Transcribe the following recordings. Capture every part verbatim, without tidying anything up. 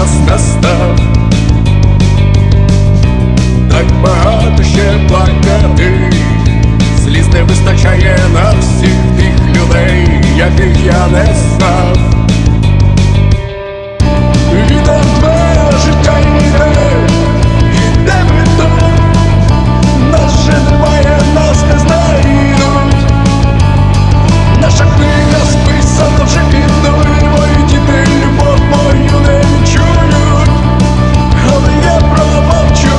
час настав. Так багато ще плакати, сліз не вистачає на всіх тих людей, яких я не знав. І тебе життя йде, іде бідом, нас вже немає, нас не знайдуть. Наша книга списана вже підною, мої діти любов мою не відчують, але я промовчу.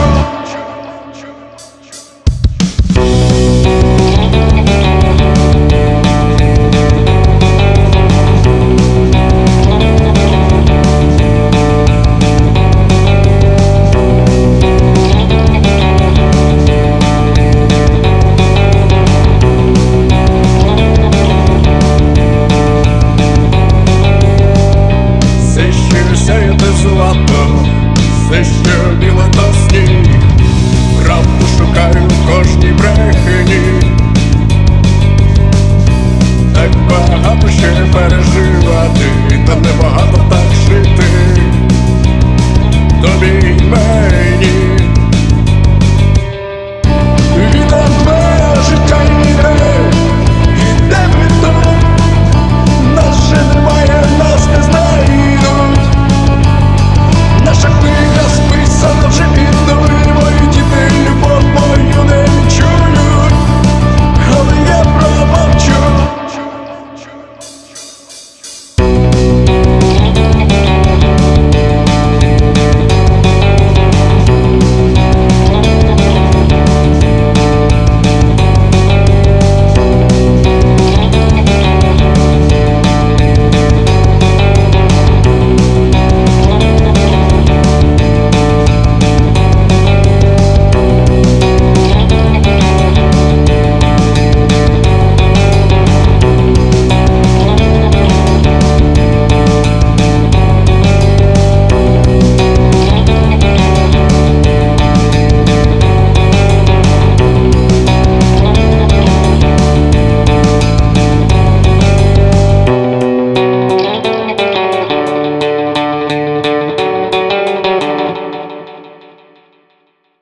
Все, що біле, то сніг, правду шукаю в кожній брехні. Так багато ще переживати, та небагато так жити. Тобі й мені.